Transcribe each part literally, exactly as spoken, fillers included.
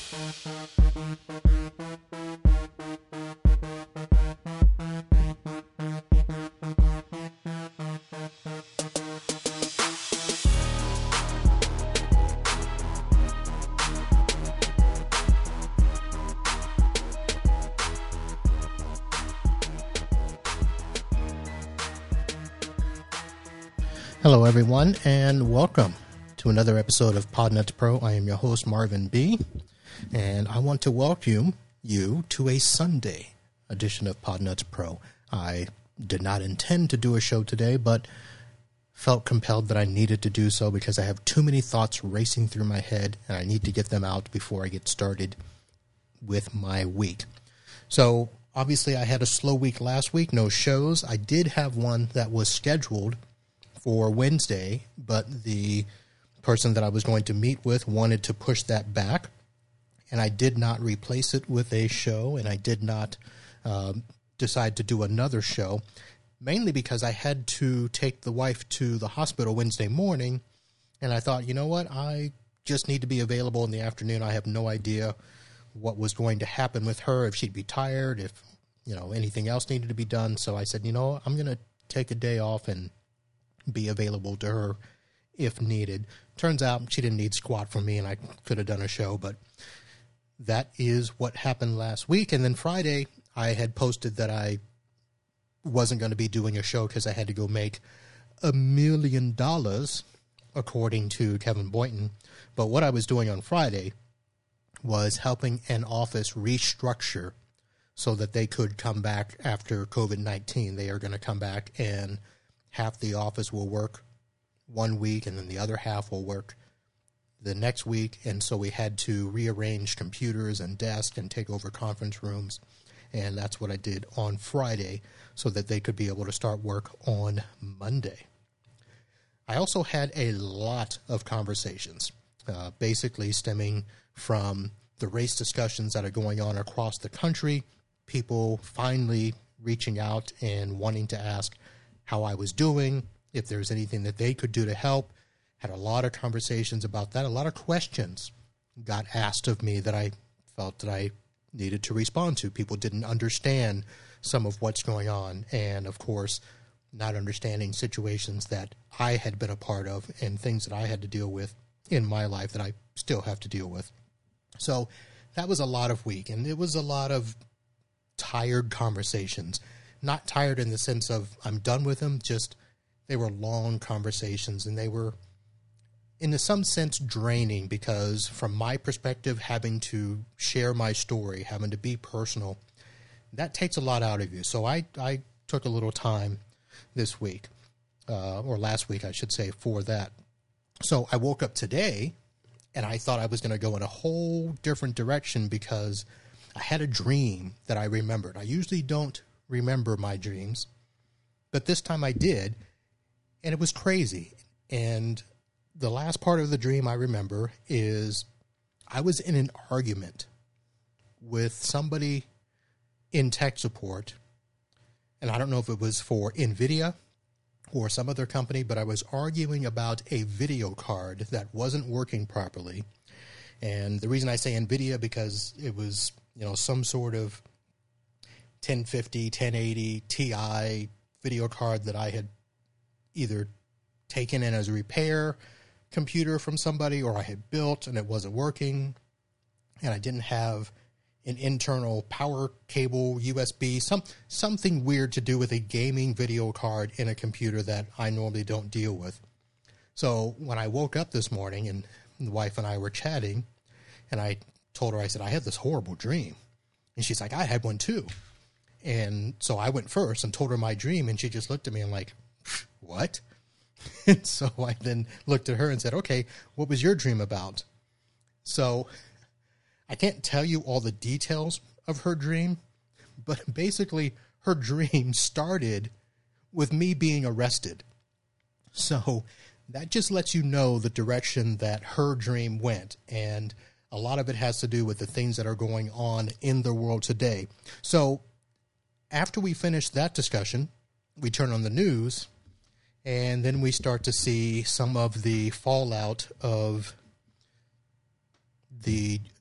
Hello, everyone, and welcome to another episode of Podnuts Pro. I am your host, Marvin B., and I want to welcome you to a Sunday edition of Podnuts Pro. I did not intend to do a show today, but felt compelled that I needed to do so because I have too many thoughts racing through my head, and I need to get them out before I get started with my week. So, obviously, I had a slow week last week, no shows. I did have one that was scheduled for Wednesday, but the person that I was going to meet with wanted to push that back, and I did not replace it with a show, and I did not um, decide to do another show, mainly because I had to take the wife to the hospital Wednesday morning, and I thought, you know what, I just need to be available in the afternoon. I have no idea what was going to happen with her, if she'd be tired, if, you know, anything else needed to be done, so I said, you know, I'm going to take a day off and be available to her if needed. Turns out she didn't need squat from me, and I could have done a show, but that is what happened last week. And then Friday, I had posted that I wasn't going to be doing a show because I had to go make a million dollars, according to Kevin Boynton. But what I was doing on Friday was helping an office restructure so that they could come back after covid nineteen. They are going to come back, and half the office will work one week, and then the other half will work the next week. And so we had to rearrange computers and desks and take over conference rooms. And that's what I did on Friday so that they could be able to start work on Monday. I also had a lot of conversations, uh, basically stemming from the race discussions that are going on across the country, people finally reaching out and wanting to ask how I was doing, if there's anything that they could do to help. Had a lot of conversations about that. A lot of questions got asked of me that I felt that I needed to respond to. People didn't understand some of what's going on, and of course, not understanding situations that I had been a part of and things that I had to deal with in my life that I still have to deal with. So that was a lot of week, and it was a lot of tired conversations. Not tired in the sense of I'm done with them, just they were long conversations, and they were, in some sense, draining because from my perspective, having to share my story, having to be personal, that takes a lot out of you. So I, I took a little time this week, uh, or last week, I should say, for that. So I woke up today, and I thought I was going to go in a whole different direction because I had a dream that I remembered. I usually don't remember my dreams, but this time I did, and it was crazy. And the last part of the dream I remember is I was in an argument with somebody in tech support, and I don't know if it was for NVIDIA or some other company, but I was arguing about a video card that wasn't working properly. And the reason I say NVIDIA, because it was, you know, some sort of ten fifty, ten eighty Ti video card that I had either taken in as a repair computer from somebody or I had built and it wasn't working, and I didn't have an internal power cable, U S B, some something weird to do with a gaming video card in a computer that I normally don't deal with. So when I woke up this morning and the wife and I were chatting, and I told her, I said, I had this horrible dream. And she's like, I had one too. And so I went first and told her my dream, and she just looked at me and like, what? And so I then looked at her and said, okay, what was your dream about? So I can't tell you all the details of her dream, but basically her dream started with me being arrested. So that just lets you know the direction that her dream went. And a lot of it has to do with the things that are going on in the world today. So after we finish that discussion, we turn on the news, and then we start to see some of the fallout of the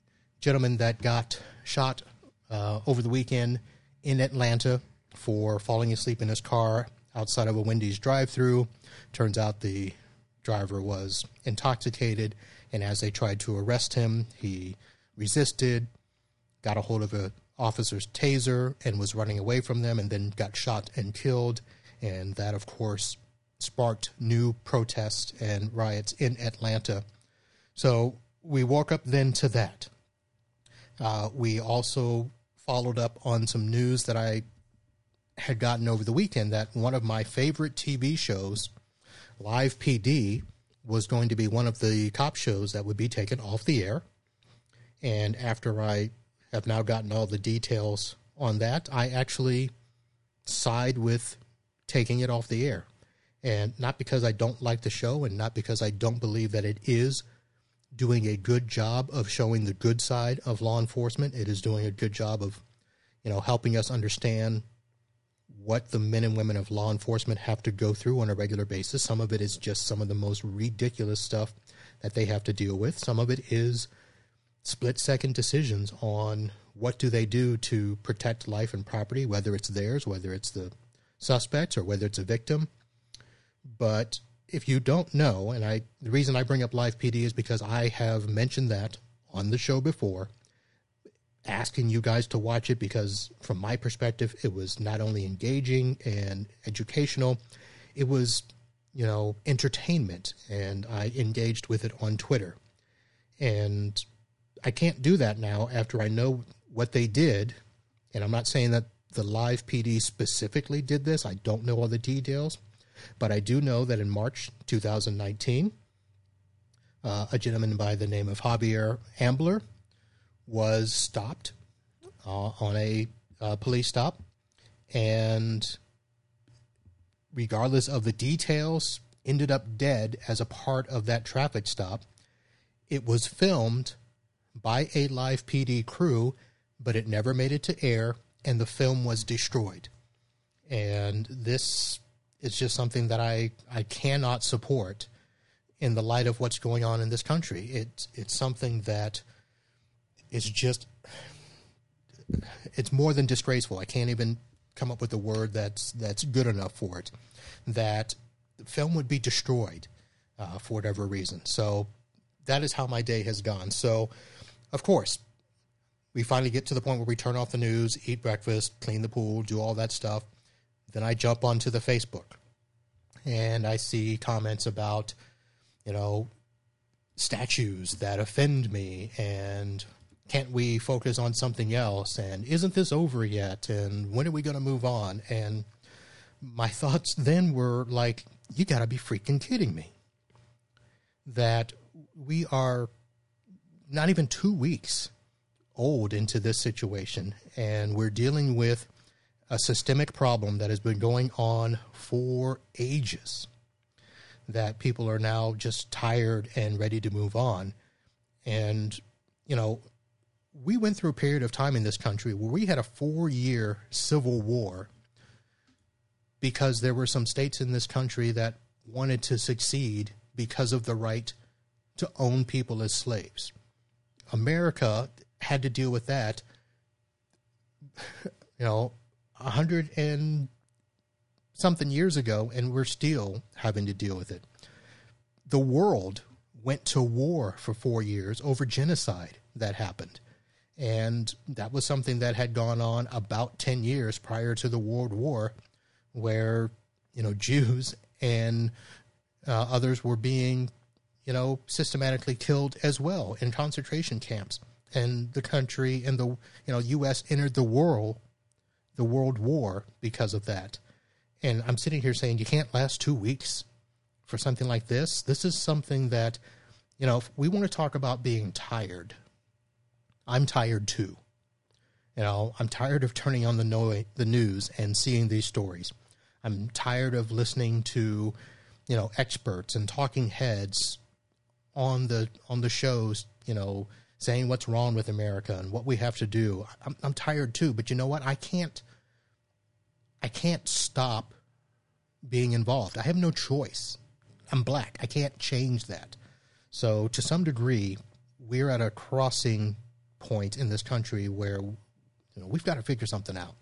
gentleman that got shot uh, over the weekend in Atlanta for falling asleep in his car outside of a Wendy's drive-thru. Turns out the driver was intoxicated, and as they tried to arrest him, he resisted, got a hold of an officer's taser, and was running away from them, and then got shot and killed. And that, of course, sparked new protests and riots in Atlanta. So we woke up then to that. Uh, we also followed up on some news that I had gotten over the weekend, that one of my favorite T V shows, Live P D, was going to be one of the cop shows that would be taken off the air. And after I have now gotten all the details on that, I actually side with taking it off the air. And not because I don't like the show, and not because I don't believe that it is doing a good job of showing the good side of law enforcement. It is doing a good job of, you know, helping us understand what the men and women of law enforcement have to go through on a regular basis. Some of it is just some of the most ridiculous stuff that they have to deal with. Some of it is split-second decisions on what do they do to protect life and property, whether it's theirs, whether it's the suspects, or whether it's a victim. But if you don't know, and I, the reason I bring up Live P D is because I have mentioned that on the show before, asking you guys to watch it because from my perspective, it was not only engaging and educational, it was, you know, entertainment, and I engaged with it on Twitter. And I can't do that now after I know what they did, and I'm not saying that the Live P D specifically did this. I don't know all the details, but I do know that in March two thousand nineteen, uh, a gentleman by the name of Javier Ambler was stopped uh, on a uh, police stop, and regardless of the details, ended up dead as a part of that traffic stop. It was filmed by a Live P D crew, but it never made it to air, and the film was destroyed. And this is just something that I, I cannot support in the light of what's going on in this country. It's, it's something that is just, it's more than disgraceful. I can't even come up with a word that's, that's good enough for it, that the film would be destroyed uh, for whatever reason. So that is how my day has gone. So, of course, we finally get to the point where we turn off the news, eat breakfast, clean the pool, do all that stuff. Then I jump onto the Facebook, and I see comments about, you know, statues that offend me, and can't we focus on something else, and isn't this over yet, and when are we going to move on? And my thoughts then were like, you got to be freaking kidding me. That we are not even two weeks old into this situation, and we're dealing with a systemic problem that has been going on for ages, that people are now just tired and ready to move on. And, you know, we went through a period of time in this country where we had a four-year civil war because there were some states in this country that wanted to succeed because of the right to own people as slaves. America had to deal with that, you know, a hundred and something years ago, and we're still having to deal with it. The world went to war for four years over genocide that happened. And that was something that had gone on about ten years prior to the World War, where, you know, Jews and uh, others were being, you know, systematically killed as well in concentration camps. And the country and the, you know, U S entered the world, the World War because of that. And I'm sitting here saying you can't last two weeks for something like this. This is something that, you know, if we want to talk about being tired, I'm tired too. You know, I'm tired of turning on the no- the news and seeing these stories. I'm tired of listening to, you know, experts and talking heads on the on the shows, you know, saying what's wrong with America and what we have to do. I'm, I'm tired too, but you know what? I can't. I can't stop being involved. I have no choice. I'm black. I can't change that. So to some degree, we're at a crossing point in this country where, you know, we've got to figure something out.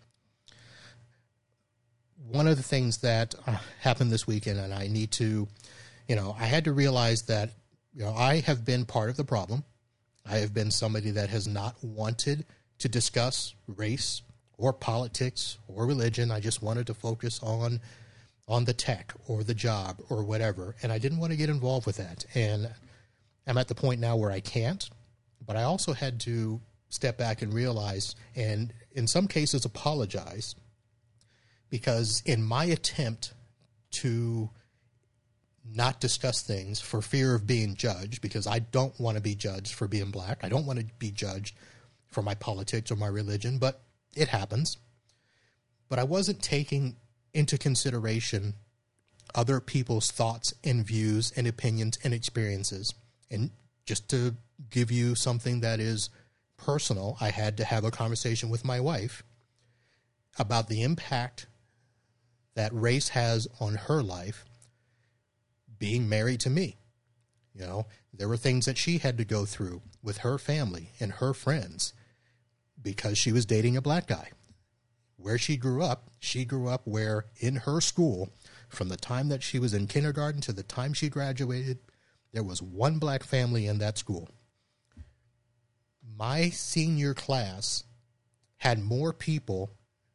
One of the things that uh, happened this weekend, and I need to, you know, I had to realize that, you know, I have been part of the problem. I have been somebody that has not wanted to discuss race or politics or religion. I just wanted to focus on on the tech or the job or whatever, and I didn't want to get involved with that. And I'm at the point now where I can't, but I also had to step back and realize, and in some cases apologize, because in my attempt to not discuss things for fear of being judged, because I don't want to be judged for being black. I don't want to be judged for my politics or my religion, but it happens. But I wasn't taking into consideration other people's thoughts and views and opinions and experiences. And just to give you something that is personal, I had to have a conversation with my wife about the impact that race has on her life being married to me. You know, there were things that she had to go through with her family and her friends because she was dating a black guy. Where she grew up, she grew up where in her school, from the time that she was in kindergarten to the time she graduated, there was one black family in that school. My senior class had more people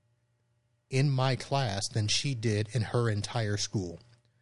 in my class than she did in her entire school.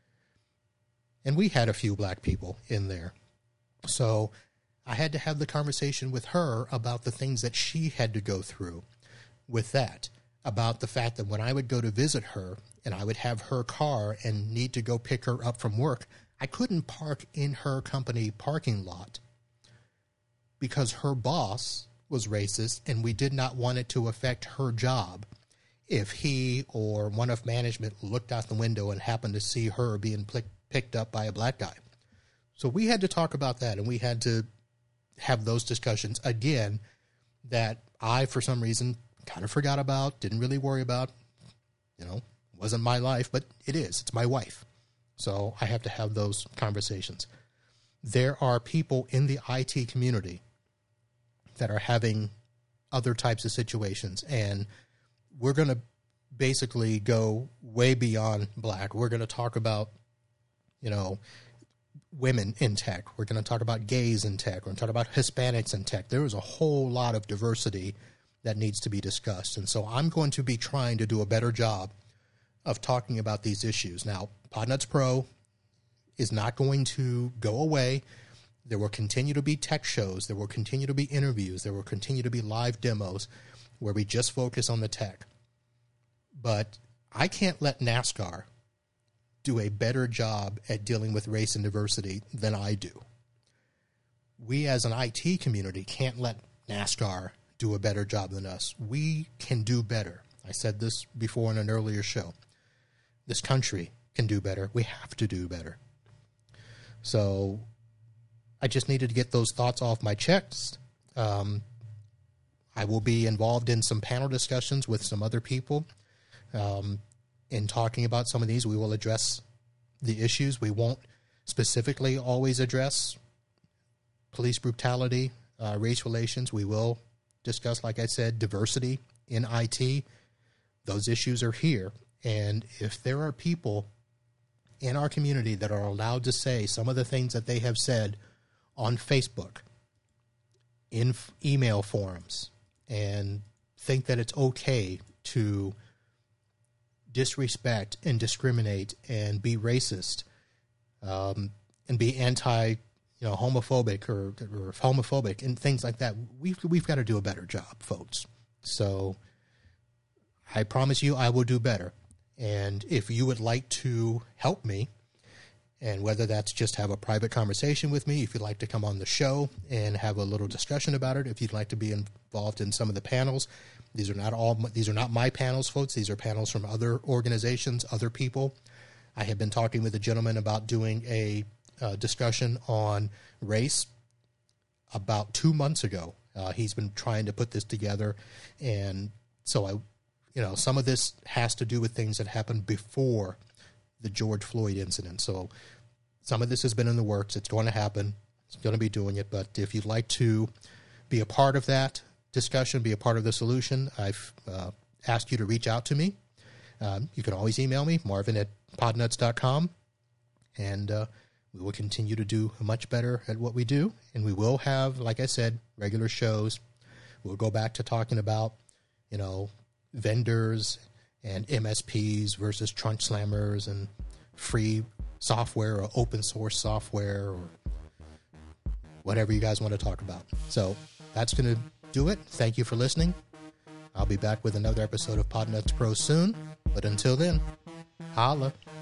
And we had a few black people in there. So I had to have the conversation with her about the things that she had to go through with that, about the fact that when I would go to visit her and I would have her car and need to go pick her up from work, I couldn't park in her company parking lot because her boss was racist and we did not want it to affect her job if he or one of management looked out the window and happened to see her being pl- picked up by a black guy. So we had to talk about that, and we had to have those discussions again that I, for some reason, kind of forgot about, didn't really worry about. You know, wasn't my life, but it is. It's my wife. So I have to have those conversations. There are people in the I T community that are having other types of situations, and we're going to basically go way beyond black. We're going to talk about, you know, women in tech. We're going to talk about gays in tech. We're going to talk about Hispanics in tech. There is a whole lot of diversity that needs to be discussed. And so I'm going to be trying to do a better job of talking about these issues. Now, Podnuts Pro is not going to go away. There will continue to be tech shows. There will continue to be interviews. There will continue to be live demos where we just focus on the tech. But I can't let NASCAR do a better job at dealing with race and diversity than I do. We as an I T community can't let NASCAR do a better job than us. We can do better. I said this before in an earlier show. This country can do better. We have to do better. So I just needed to get those thoughts off my chest. Um, I will be involved in some panel discussions with some other people. Um, in talking about some of these, we will address the issues. We won't specifically always address police brutality, uh, race relations. We will discuss, like I said, diversity in I T. Those issues are here. And if there are people in our community that are allowed to say some of the things that they have said on Facebook, in f- email forums, and think that it's okay to disrespect and discriminate and be racist, um, and be anti, you know, homophobic or, or homophobic and things like that, we've we've got to do a better job, folks. So I promise you, I will do better. And if you would like to help me, and whether that's just have a private conversation with me, if you'd like to come on the show and have a little discussion about it, if you'd like to be involved in some of the panels, these are not all, these are not my panels, folks. These are panels from other organizations, other people. I have been talking with a gentleman about doing a uh, discussion on race about two months ago. Uh, he's been trying to put this together. And so I, you know, some of this has to do with things that happened before the George Floyd incident. So some of this has been in the works. It's going to happen. It's going to be doing it. But if you'd like to be a part of that discussion, be a part of the solution, I've uh, asked you to reach out to me. Um, you can always email me, marvin at podnuts dot com, and uh, we will continue to do much better at what we do. And we will have, like I said, regular shows. We'll go back to talking about, you know, vendors and M S Ps versus trunk slammers and free software or open source software or whatever you guys want to talk about. So that's going to do it. Thank you for listening. I'll be back with another episode of Podnuts Pro soon. But until then, holla.